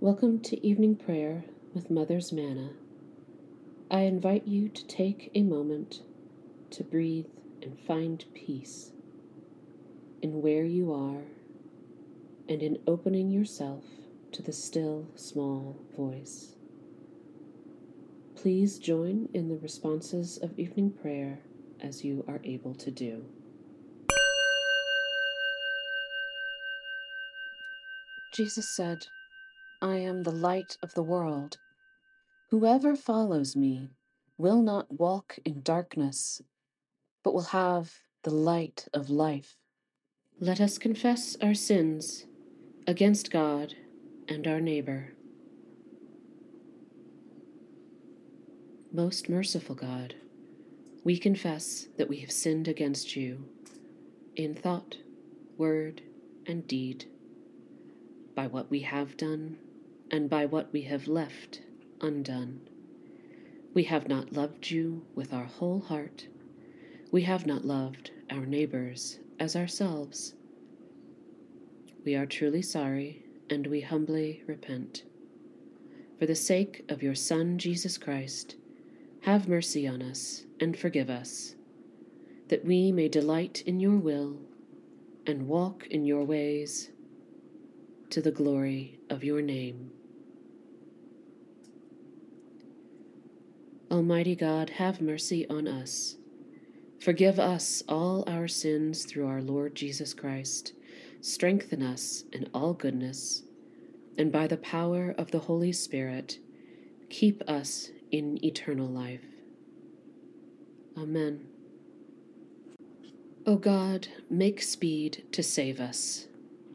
Welcome to evening prayer with Mother's Manna. I invite you to take a moment to breathe and find peace in where you are and in opening yourself to the still, small voice. Please join in the responses of evening prayer as you are able to do. Jesus said, "I am the light of the world. Whoever follows me will not walk in darkness, but will have the light of life." Let us confess our sins against God and our neighbor. Most merciful God, we confess that we have sinned against you in thought, word, and deed, by what we have done and by what we have left undone. We have not loved you with our whole heart. We have not loved our neighbors as ourselves. We are truly sorry, and we humbly repent. For the sake of your Son, Jesus Christ, have mercy on us and forgive us, that we may delight in your will and walk in your ways to the glory of your name. Almighty God, have mercy on us. Forgive us all our sins through our Lord Jesus Christ. Strengthen us in all goodness, and by the power of the Holy Spirit, keep us in eternal life. Amen. O God, make speed to save us.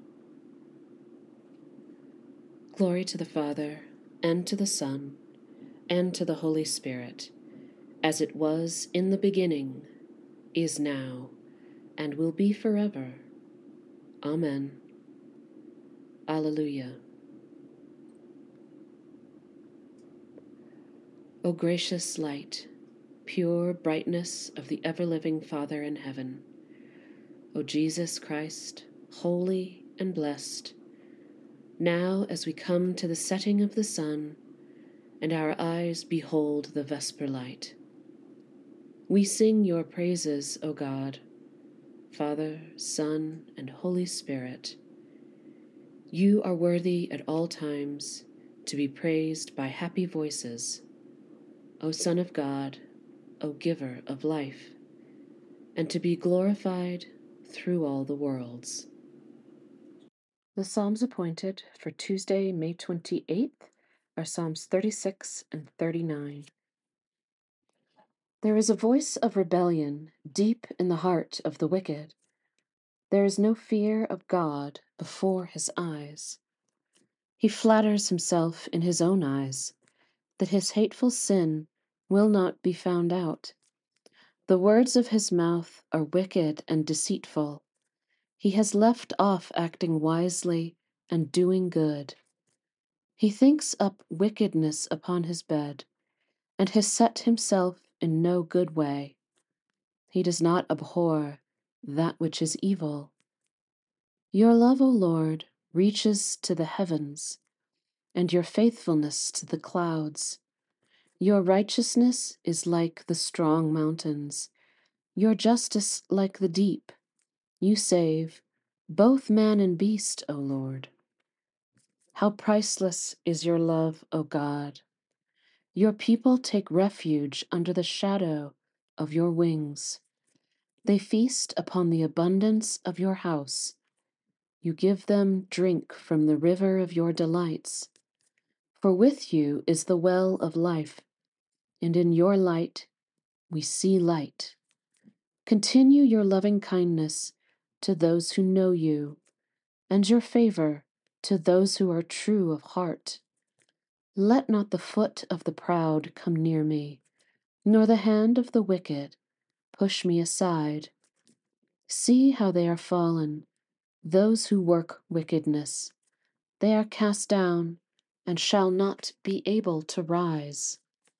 Glory to the Father, and to the Son, and to the Holy Spirit, as it was in the beginning, is now, and will be forever. Amen. Alleluia. O gracious light, pure brightness of the ever-living Father in heaven, O Jesus Christ, holy and blessed, now as we come to the setting of the sun, and our eyes behold the vesper light, we sing your praises, O God, Father, Son, and Holy Spirit. You are worthy at all times to be praised by happy voices, O Son of God, O Giver of life, and to be glorified through all the worlds. The Psalms appointed for Tuesday, May 28th are Psalms 36 and 39. There is a voice of rebellion deep in the heart of the wicked. There is no fear of God before his eyes. He flatters himself in his own eyes that his hateful sin will not be found out. The words of his mouth are wicked and deceitful. He has left off acting wisely and doing good. He thinks up wickedness upon his bed, and has set himself in no good way. He does not abhor that which is evil. Your love, O Lord, reaches to the heavens, and your faithfulness to the clouds. Your righteousness is like the strong mountains, your justice like the deep. You save both man and beast, O Lord. How priceless is your love, O God! Your people take refuge under the shadow of your wings. They feast upon the abundance of your house. You give them drink from the river of your delights. For with you is the well of life, and in your light we see light. Continue your loving kindness to those who know you, and your favor to those who are true of heart. Let not the foot of the proud come near me, nor the hand of the wicked push me aside. See how they are fallen, those who work wickedness. They are cast down and shall not be able to rise.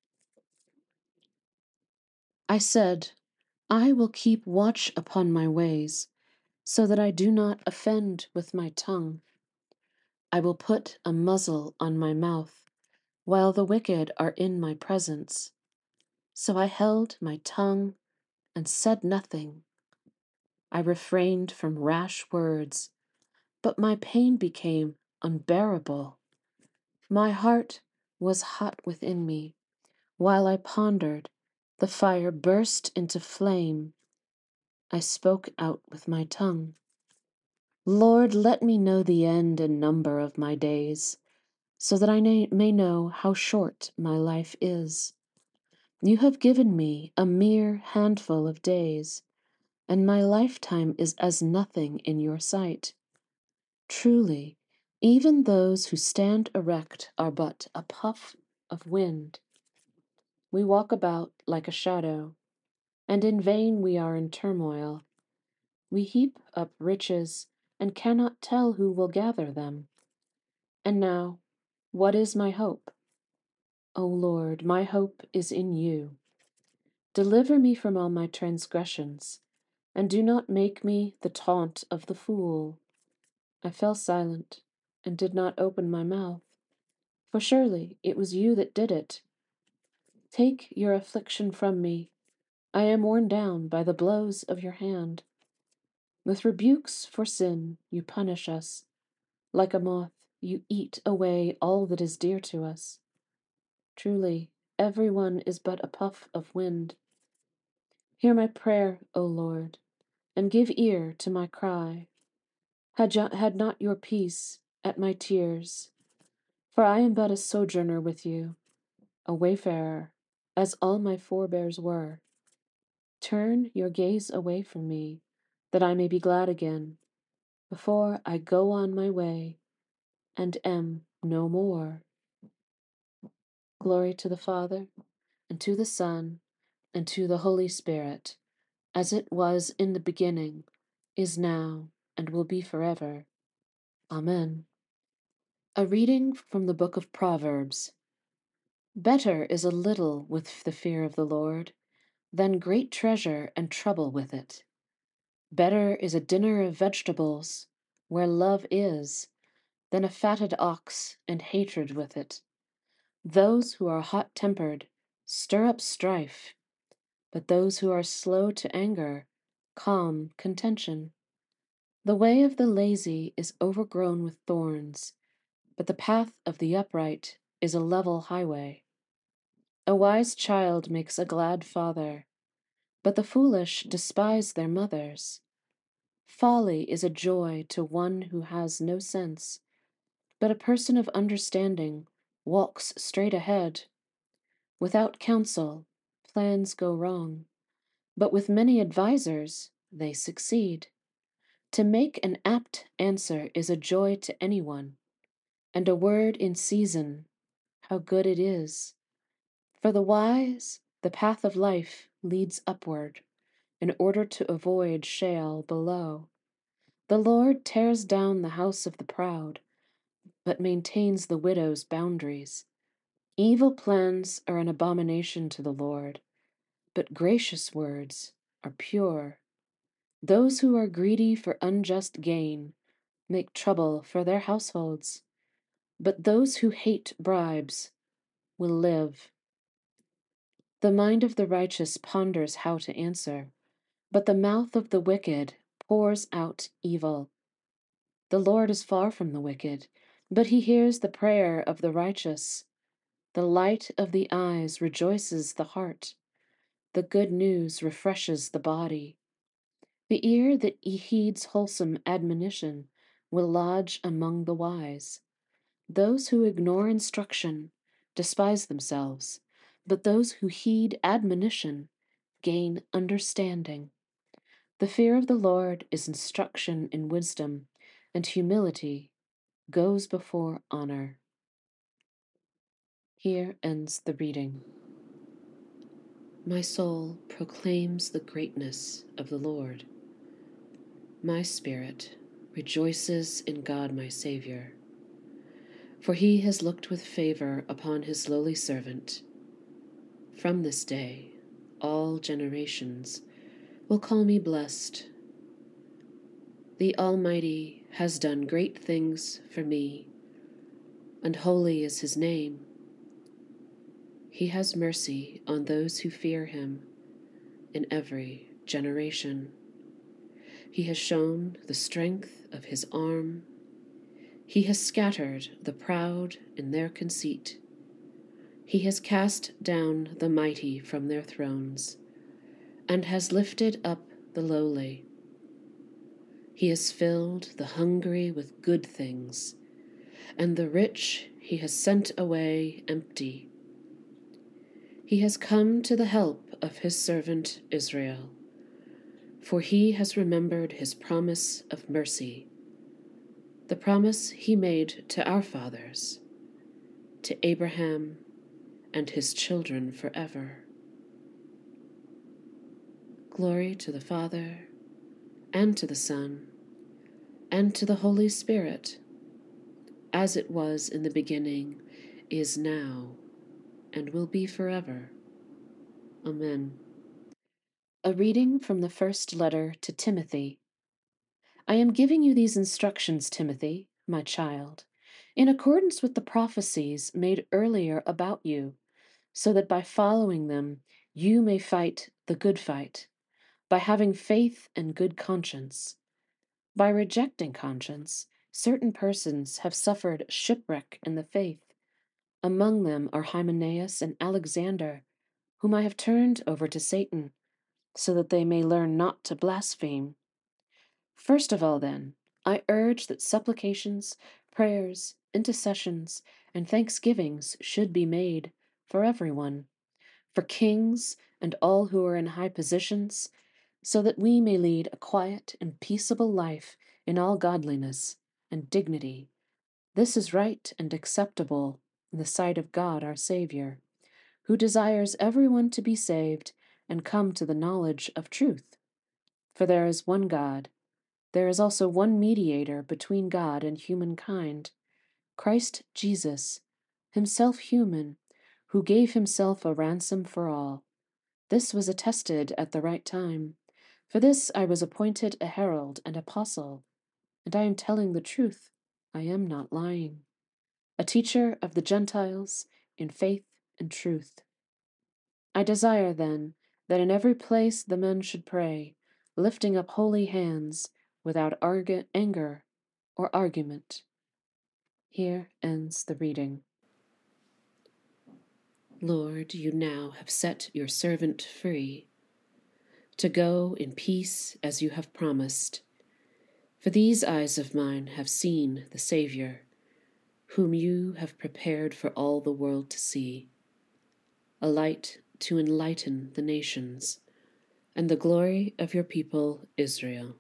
I said, I will keep watch upon my ways, so that I do not offend with my tongue. I will put a muzzle on my mouth while the wicked are in my presence. So I held my tongue and said nothing. I refrained from rash words, but my pain became unbearable. My heart was hot within me. While I pondered, the fire burst into flame. I spoke out with my tongue. Lord, let me know the end and number of my days, so that I may know how short my life is. You have given me a mere handful of days, and my lifetime is as nothing in your sight. Truly, even those who stand erect are but a puff of wind. We walk about like a shadow, and in vain we are in turmoil. We heap up riches and cannot tell who will gather them. And now, what is my hope? O Lord, my hope is in you. Deliver me from all my transgressions, and do not make me the taunt of the fool. I fell silent and did not open my mouth, for surely it was you that did it. Take your affliction from me. I am worn down by the blows of your hand. With rebukes for sin, you punish us. Like a moth, you eat away all that is dear to us. Truly, everyone is but a puff of wind. Hear my prayer, O Lord, and give ear to my cry. Had not your peace at my tears, for I am but a sojourner with you, a wayfarer, as all my forebears were. Turn your gaze away from me, that I may be glad again, before I go on my way and am no more. Glory to the Father, and to the Son, and to the Holy Spirit, as it was in the beginning, is now, and will be forever. Amen. A reading from the book of Proverbs. Better is a little with the fear of the Lord than great treasure and trouble with it. Better is a dinner of vegetables, where love is, than a fatted ox and hatred with it. Those who are hot-tempered stir up strife, but those who are slow to anger calm contention. The way of the lazy is overgrown with thorns, but the path of the upright is a level highway. A wise child makes a glad father, but the foolish despise their mothers. Folly is a joy to one who has no sense, but a person of understanding walks straight ahead. Without counsel, plans go wrong, but with many advisers, they succeed. To make an apt answer is a joy to anyone, and a word in season, how good it is. For the wise, the path of life leads upward, in order to avoid shale below. The Lord tears down the house of the proud, but maintains the widow's boundaries. Evil plans are an abomination to the Lord, but gracious words are pure. Those who are greedy for unjust gain make trouble for their households, but those who hate bribes will live. The mind of the righteous ponders how to answer, but the mouth of the wicked pours out evil. The Lord is far from the wicked, but he hears the prayer of the righteous. The light of the eyes rejoices the heart. The good news refreshes the body. The ear that heeds wholesome admonition will lodge among the wise. Those who ignore instruction despise themselves, but those who heed admonition gain understanding. The fear of the Lord is instruction in wisdom, and humility goes before honor. Here ends the reading. My soul proclaims the greatness of the Lord. My spirit rejoices in God my Savior, for he has looked with favor upon his lowly servant. From this day, all generations will call me blessed. The Almighty has done great things for me, and holy is his name. He has mercy on those who fear him in every generation. He has shown the strength of his arm. He has scattered the proud in their conceit. He has cast down the mighty from their thrones, and has lifted up the lowly. He has filled the hungry with good things, and the rich he has sent away empty. He has come to the help of his servant Israel, for he has remembered his promise of mercy, the promise he made to our fathers, to Abraham and his children forever. Glory to the Father, and to the Son, and to the Holy Spirit, as it was in the beginning, is now, and will be forever. Amen. A reading from the first letter to Timothy. I am giving you these instructions, Timothy, my child, in accordance with the prophecies made earlier about you, so that by following them you may fight the good fight, by having faith and good conscience. By rejecting conscience, certain persons have suffered shipwreck in the faith. Among them are Hymenaeus and Alexander, whom I have turned over to Satan, so that they may learn not to blaspheme. First of all, then, I urge that supplications, prayers, intercessions, and thanksgivings should be made for everyone, for kings and all who are in high positions, so that we may lead a quiet and peaceable life in all godliness and dignity. This is right and acceptable in the sight of God our Savior, who desires everyone to be saved and come to the knowledge of truth. For there is one God. There is also one mediator between God and humankind, Christ Jesus, himself human, who gave himself a ransom for all. This was attested at the right time. For this I was appointed a herald and apostle, and I am telling the truth. I am not lying. A teacher of the Gentiles in faith and truth. I desire, then, that in every place the men should pray, lifting up holy hands, without anger or argument. Here ends the reading. Lord, you now have set your servant free, to go in peace as you have promised. For these eyes of mine have seen the Savior, whom you have prepared for all the world to see, a light to enlighten the nations, and the glory of your people Israel.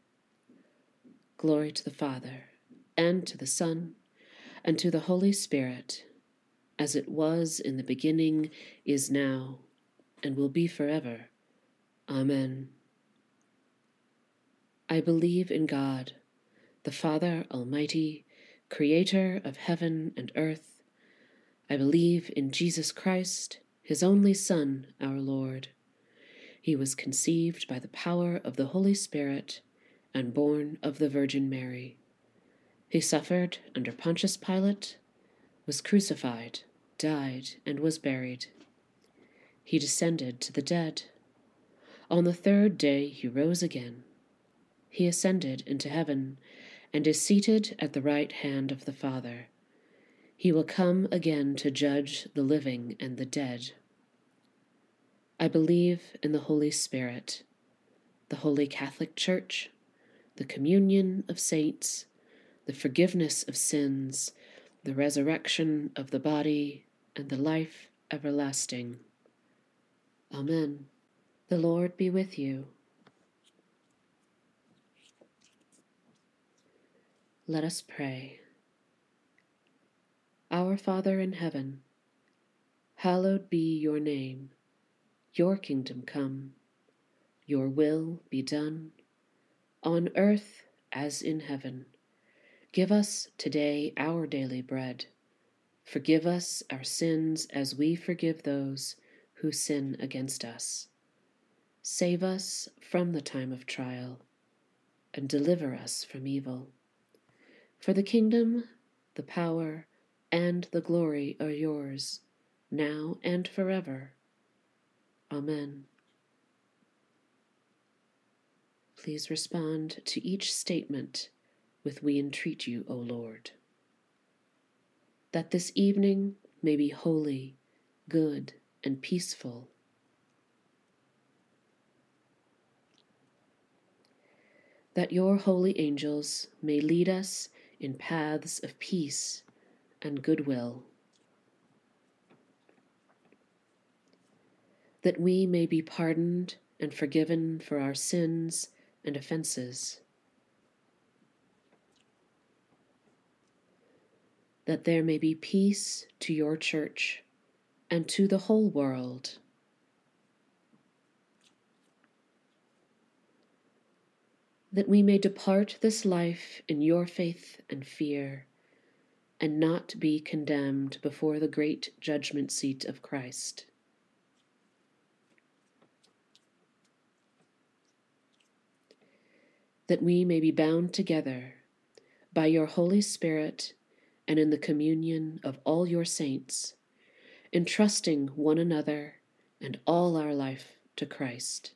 Glory to the Father, and to the Son, and to the Holy Spirit, as it was in the beginning, is now, and will be forever. Amen. I believe in God, the Father Almighty, creator of heaven and earth. I believe in Jesus Christ, his only Son, our Lord. He was conceived by the power of the Holy Spirit and born of the Virgin Mary. He suffered under Pontius Pilate, was crucified, died, and was buried. He descended to the dead. On the third day he rose again. He ascended into heaven and is seated at the right hand of the Father. He will come again to judge the living and the dead. I believe in the Holy Spirit, the Holy Catholic Church, the communion of saints, the forgiveness of sins, the resurrection of the body, and the life everlasting. Amen. The Lord be with you. Let us pray. Our Father in heaven, hallowed be your name. Your kingdom come. Your will be done, on earth as in heaven. Give us today our daily bread. Forgive us our sins as we forgive those who sin against us. Save us from the time of trial, and deliver us from evil. For the kingdom, the power, and the glory are yours, now and forever. Amen. Please respond to each statement with "We entreat you, O Lord." That this evening may be holy, good, and peaceful. That your holy angels may lead us in paths of peace and goodwill. That we may be pardoned and forgiven for our sins and offenses. That there may be peace to your church and to the whole world. That we may depart this life in your faith and fear, and not be condemned before the great judgment seat of Christ. That we may be bound together by your Holy Spirit and in the communion of all your saints, entrusting one another and all our life to Christ.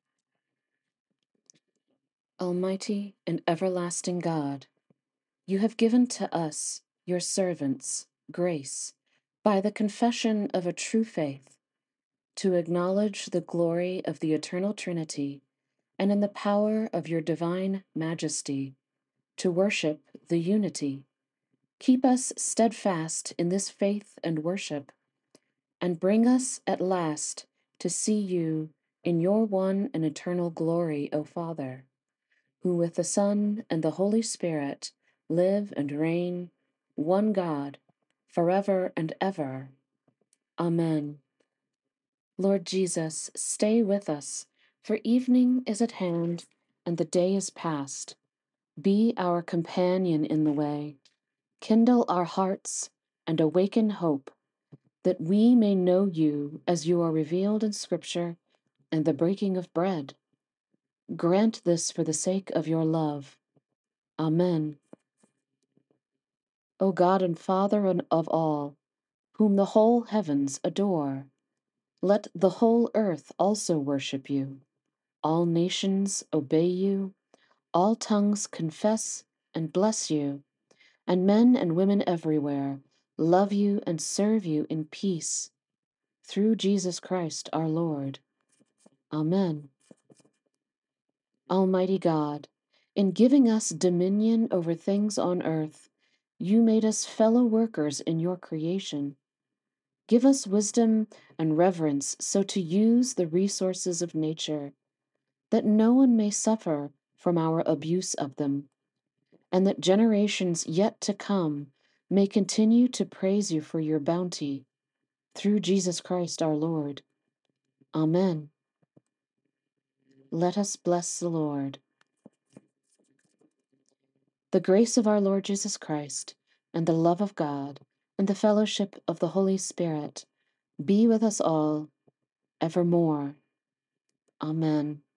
Almighty and everlasting God, you have given to us, your servants, grace, by the confession of a true faith, to acknowledge the glory of the eternal Trinity, and in the power of your divine majesty, to worship the unity. Keep us steadfast in this faith and worship, and bring us at last to see you in your one and eternal glory, O Father, who with the Son and the Holy Spirit live and reign, one God, forever and ever. Amen. Lord Jesus, stay with us, for evening is at hand and the day is past. Be our companion in the way. Kindle our hearts and awaken hope, that we may know you as you are revealed in Scripture and the breaking of bread. Grant this for the sake of your love. Amen. O God and Father of all, whom the whole heavens adore, let the whole earth also worship you. All nations obey you, all tongues confess and bless you, and men and women everywhere love you and serve you in peace, through Jesus Christ our Lord. Amen. Almighty God, in giving us dominion over things on earth, you made us fellow workers in your creation. Give us wisdom and reverence so to use the resources of nature, that no one may suffer from our abuse of them, and that generations yet to come may continue to praise you for your bounty, through Jesus Christ our Lord. Amen. Let us bless the Lord. The grace of our Lord Jesus Christ, and the love of God, and the fellowship of the Holy Spirit be with us all evermore. Amen.